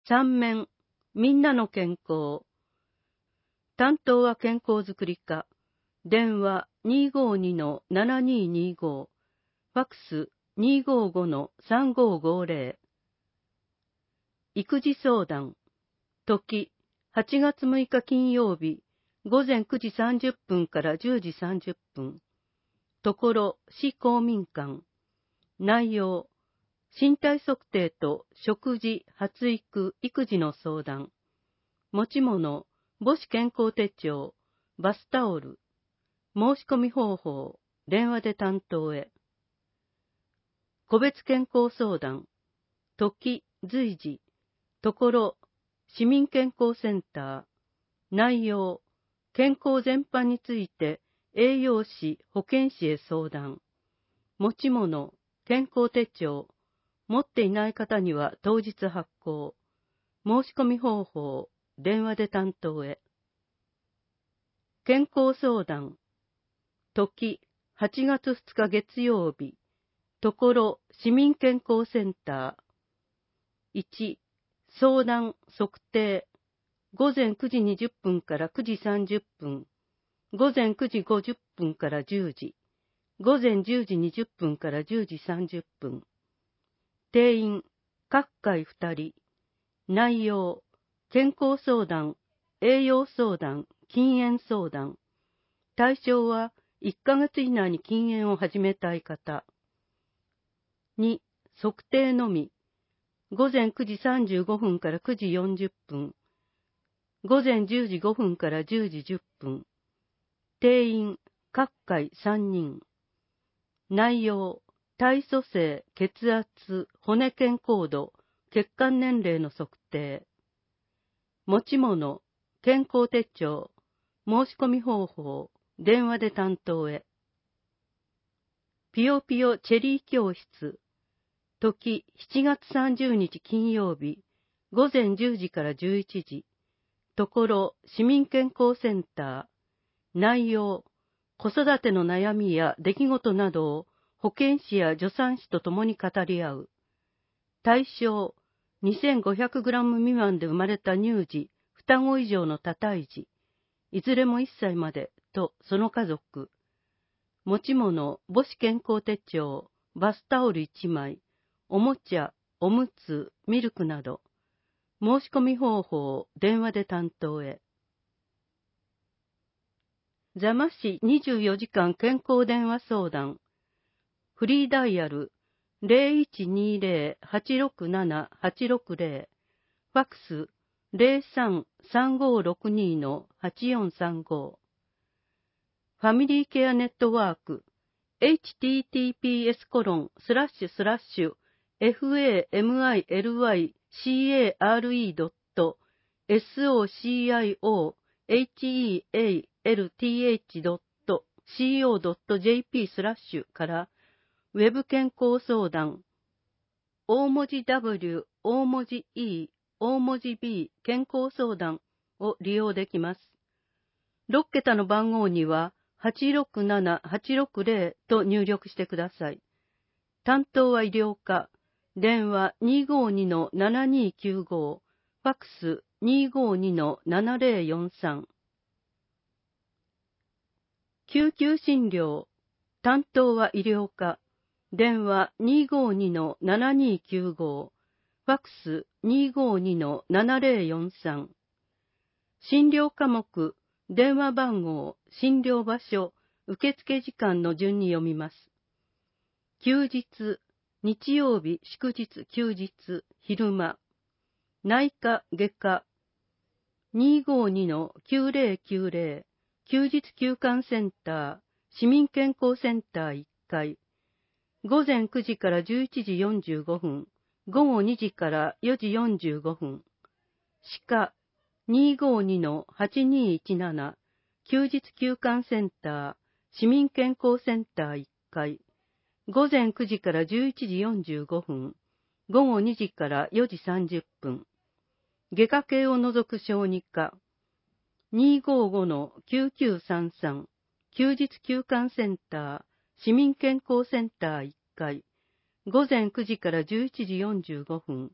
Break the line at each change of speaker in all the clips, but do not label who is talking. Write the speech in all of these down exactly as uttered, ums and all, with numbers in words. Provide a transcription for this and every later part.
三面、みんなの健康。担当は健康づくり課。電話 にーごーにのななにーにーご。ファックス にーごーごのさんごーごーぜろ。育児相談。時、はちがつむいか金曜日、午前くじさんじゅっぷんからじゅうじさんじゅっぷん。ところ、市公民館。内容、身体測定と食事、発育、育児の相談。持ち物、母子健康手帳、バスタオル。申し込み方法、電話で担当へ。個別健康相談。時、随時。ところ、市民健康センター。内容、健康全般について栄養士、保健師へ相談。持ち物、健康手帳。持っていない方には当日発行。申し込み方法、電話で担当へ。健康相談。時、はちがつふつか月曜日。ところ、市民健康センター。いち、相談、測定。ごぜんくじにじゅっぷんからくじさんじゅっぷん。ごぜんくじごじゅっぷんからじゅうじ。ごぜんじゅうじにじゅっぷんからじゅうじさんじゅっぷん。定員、各回ふたり。内容、健康相談、栄養相談、禁煙相談。対象はいっかげつ以内に禁煙を始めたい方。に、測定のみ。ごぜんくじさんじゅうごふんからくじよんじゅっぷん。ごぜんじゅうじごふんからじゅうじじゅっぷん。定員、各回さんにん。内容、体組成、血圧、骨健康度、血管年齢の測定。持ち物、健康手帳、申し込み方法、電話で担当へ。ぴよぴよチェリー教室。時、しちがつさんじゅうにち金曜日、ごぜんじゅうじからじゅういちじ。ところ、市民健康センター。内容、子育ての悩みや出来事などを保健師や助産師と共に語り合う。対象、にせんごひゃくグラム 未満で生まれた乳児、双子以上の多胎児、いずれもいっさいまでとその家族。持ち物、母子健康手帳、バスタオルいちまい、おもちゃ、おむつ、ミルクなど。申し込み方法、電話で担当へ。座間市にじゅうよじかん健康電話相談。フリーダイヤル ゼロいちにゼロ はちろくなな はちろくゼロ。ファックス ゼロさん さんごろくにのはちよんさんご。ファミリーケアネットワーク エイチティーティーピーエスコロンスラッシュスラッシュエフエーエムアイエルワイシーエーアールイードットエスオーシーアイオーエイチイーエーエルティーエイチドットシーオードットジェーピー スラッシュからウェブ健康相談大文字 W、大文字 E、大文字 B 健康相談を利用できます。ろっけたの番号にははちろくなな はちろくゼロと入力してください。担当は医療課。電話 にーごーにのななにーきゅうご。ファックス にーごーにのななゼロよんさん。救急診療。担当は医療課。電話 にーごーにのななにーきゅうご。ファックス にーごーにのななゼロよんさん。診療科目、電話番号、診療場所、受付時間の順に読みます。休日、日曜日、祝日、休日、昼間。内科、外科。にーごーにのきゅうゼロきゅうゼロ。休日休館センター、市民健康センターいっかい。ごぜんくじからじゅういちじよんじゅうごふん。ごごにじからよじよんじゅうごふん。歯科、にーごーにのはちにーいちなな。休日休館センター、市民健康センターいっかい。ごぜんくじからじゅういちじよんじゅうごふん。ごごにじからよじさんじゅっぷん。外科系を除く小児科。にーごーごのきゅうきゅうさんさん。休日休館センター、市民健康センターいっかい。ごぜんくじからじゅういちじよんじゅうごふん。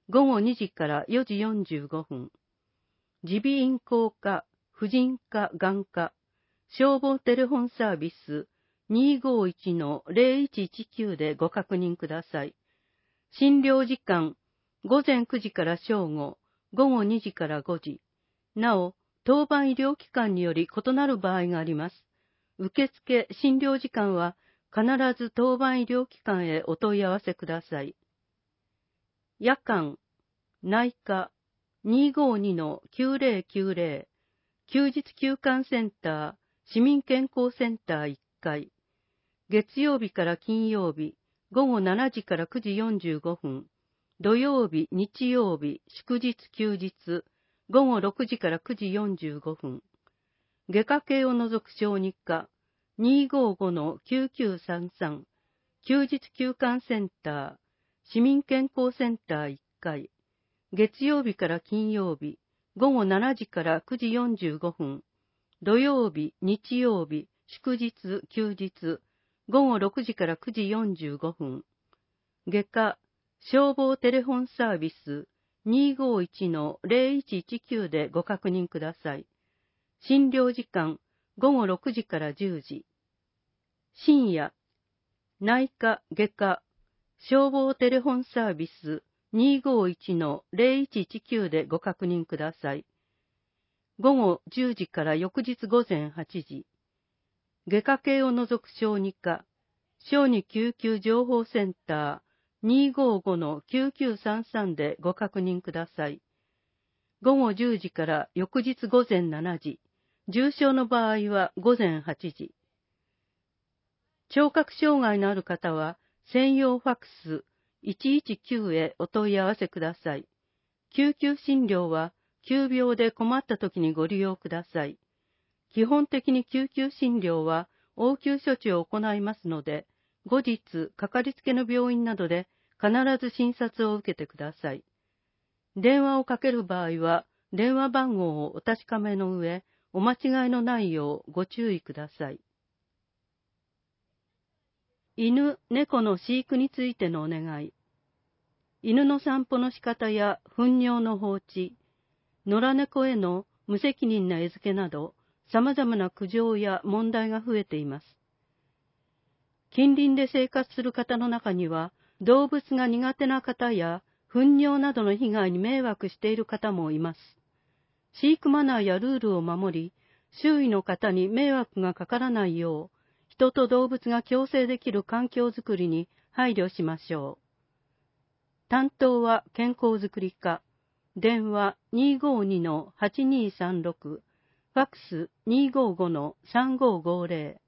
ごごにじからよじよんじゅうごふん。耳鼻咽喉科、婦人科、眼科、消防テレフォンサービス にーごーいちのゼロいちいちきゅう でご確認ください。診療時間、ごぜんくじから正午、ごごにじからごじ。なお、当番医療機関により異なる場合があります。受付、診療時間は必ず当番医療機関へお問い合わせください。夜間、内科 にーごーにのきゅうぜろきゅうぜろ、休日休館センター、市民健康センターいっかい、月曜日から金曜日、ごごしちじからくじよんじゅうごふん、土曜日、日曜日、祝日休日、ごごろくじからくじよんじゅうごふん、外科系を除く小児科、にーごーごのきゅうきゅうさんさん、休日休館センター、市民健康センターいっかい、月曜日から金曜日、ごごしちじからくじよんじゅうごふん、土曜日、日曜日、祝日、休日、ごごろくじからくじよんじゅうごふん、外科、消防テレフォンサービス にーごーいちのゼロいちいちきゅう でご確認ください。診療時間、ごごろくじからじゅうじ。深夜、内科、外科、消防テレフォンサービス にーごーいちのゼロいちいちきゅう でご確認ください。ごごじゅうじから翌日午前はちじ。外科系を除く小児科、小児救急情報センター にーごーごのきゅうきゅうさんさん でご確認ください。ごごじゅうじから翌日午前しちじ。重症の場合は午前はちじ。聴覚障害のある方は専用ファックスいちいちきゅうへお問い合わせください。救急診療は急病で困った時にご利用ください。基本的に救急診療は応急処置を行いますので、後日かかりつけの病院などで必ず診察を受けてください。電話をかける場合は電話番号をお確かめの上、お間違いのないようご注意ください。犬、猫の飼育についてのお願い。犬の散歩の仕方や糞尿の放置、野良猫への無責任な餌付けなど、様々な苦情や問題が増えています。近隣で生活する方の中には、動物が苦手な方や糞尿などの被害に迷惑している方もいます。飼育マナーやルールを守り、周囲の方に迷惑がかからないよう、人と動物が共生できる環境づくりに配慮しましょう。担当は健康づくり課、電話 にーごーにのはちにーさんろく、ファックス にーごーごのさんごーごーぜ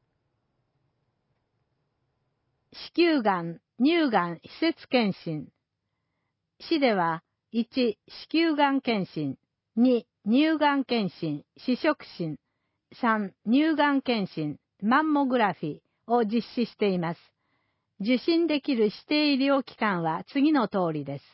ろ。
子宮がん、乳がん施設検診。市ではいち、子宮がん検診、に、乳がん検診、試食診、さん、乳がん検診、マンモグラフィーを実施しています。受診できる指定医療機関は次の通りです。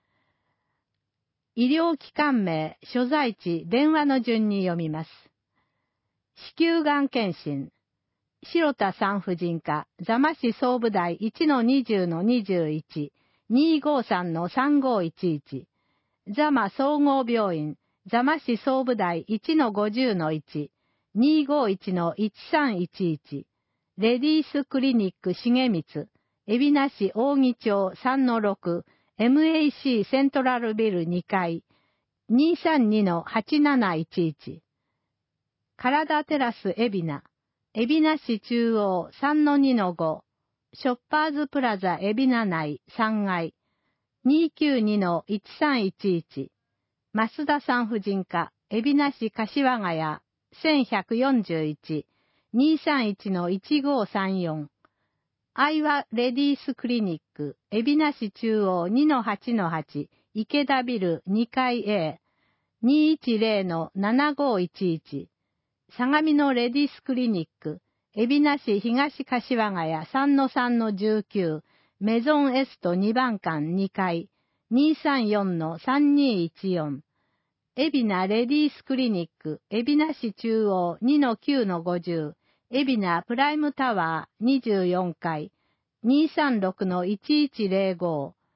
医療機関名、所在地、電話の順に読みます。子宮がん検診。白田産婦人科、座間市総武大 いちのにじゅうのにじゅういち、にーごーさんのさんごーいちいち、座間総合病院、座間市総武大 いちのごじゅうのいち、にーごーいちのいちさんいちいち、レディースクリニック重光、海老名市扇町 さんのろく、エムエーシー セントラルビルにかい、にーさんにのはちなないちいち、体テラス海老名、海老名市中央 さんのにのご、ショッパーズプラザ海老名内さんがい、にーきゅうにのいちさんいちいち、増田産婦人科、海老名市柏ヶ谷せんひゃくよんじゅういち、にーさんいちのいちごーさんよん、アイワレディースクリニック、海老名市中央 にのはちのはち、池田ビルにかい A、にーいちぜろのななごーいちいち、相模のレディースクリニック、海老名市東柏ヶ谷 さんのさんのじゅうきゅう、メゾンエストにばんかんにかい、にーさんよんのさんにーいちよん、海老名レディースクリニック、海老名市中央 にのきゅうのごじゅう、海老名プライムタワーにじゅうよんかい、にーさんろくのいちいちぜろご、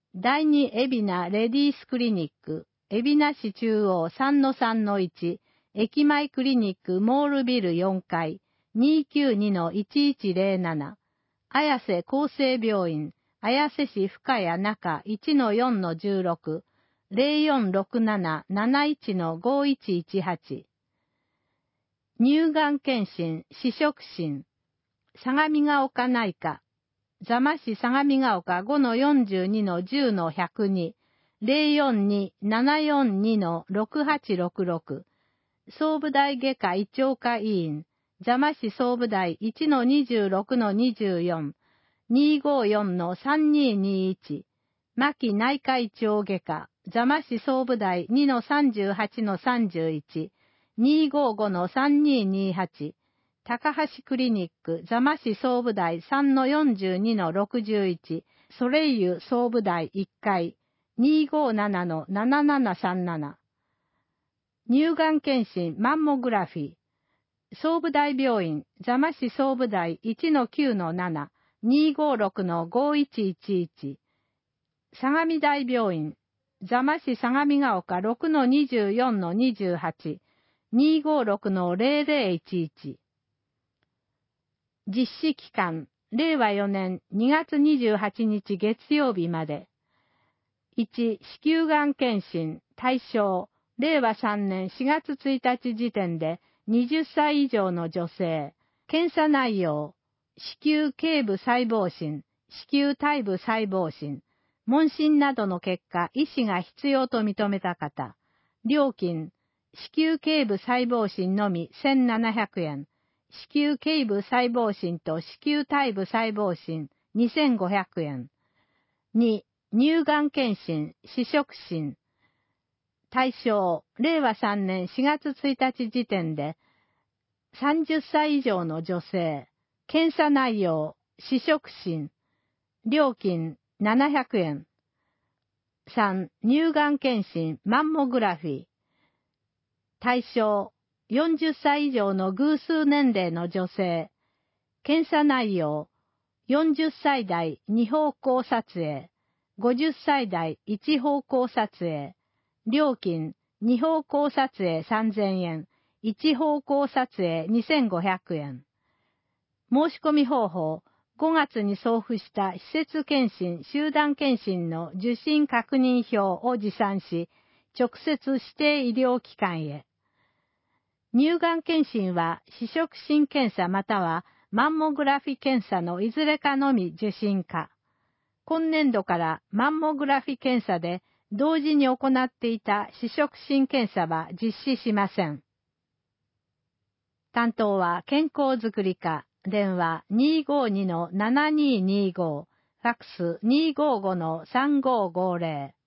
第二海老名レディースクリニック、海老名市中央 さんのさんのいち、駅前クリニックモールビルよんかい、にーきゅうにのいちいちゼロなな、綾瀬厚生病院、綾瀬市深谷中 いちのよんのじゅうろく、ゼロよんろくなな なないちのごいちいちはち、乳がん検診、試食診、相模が丘内科、座間市相模が丘 ごのよんじゅうにのじゅうのひゃくに、ゼロよんに ななよんにのろくはちろくろく、総武大外科胃腸科医院、座間市総武大 いちのにじゅうろくのにじゅうよん、にーごーよんのさんにーにーいち、牧内科胃腸外科、座間市総武大 にのさんじゅうはちのさんじゅういち、にーごーごのさんにーにーはち、高橋クリニック、座間市総武大 さんのよんじゅうにのろくじゅういち、ソレイユ総武大いっかい、にーごーななのななななさんなな、乳がん検診マンモグラフィー、総武大病院、座間市総武大 いちのきゅうのなな、にーごーろくのごいちいちいち、相模大病院、座間市相模が丘 ろくのにじゅうよんのにじゅうはち、にーごーろくのゼロゼロいちいち、実施期間、れいわよねんにがつにじゅうはちにち月曜日まで。いち、子宮がん検診、対象、れいわさんねんしがつついたち時点ではたち以上の女性、検査内容、子宮頸部細胞診、子宮体部細胞診、問診などの結果、医師が必要と認めた方、料金、子宮頸部細胞診のみせんななひゃくえん、子宮頸部細胞診と子宮体部細胞診にせんごひゃくえん。に、乳がん検診、試食診。対象、れいわさんねんしがつついたち時点でさんじゅっさい以上の女性。検査内容、試食診。料金ななひゃくえん。さん、乳がん検診、マンモグラフィー。対象、よんじゅっさい以上の偶数年齢の女性。検査内容、よんじゅっさい代に方向撮影、ごじゅっさい代いち方向撮影。料金、に方向撮影さんぜんえん、いち方向撮影にせんごひゃくえん。申し込み方法、ごがつに送付した施設検診、集団検診の受診確認票を持参し、直接指定医療機関へ。乳がん検診は、試食診検査またはマンモグラフィ検査のいずれかのみ受診可。今年度からマンモグラフィ検査で同時に行っていた試食診検査は実施しません。担当は健康づくり課、電話 にーごーにのななにーにーご、ファックス にーごーごのさんごーごーぜろ。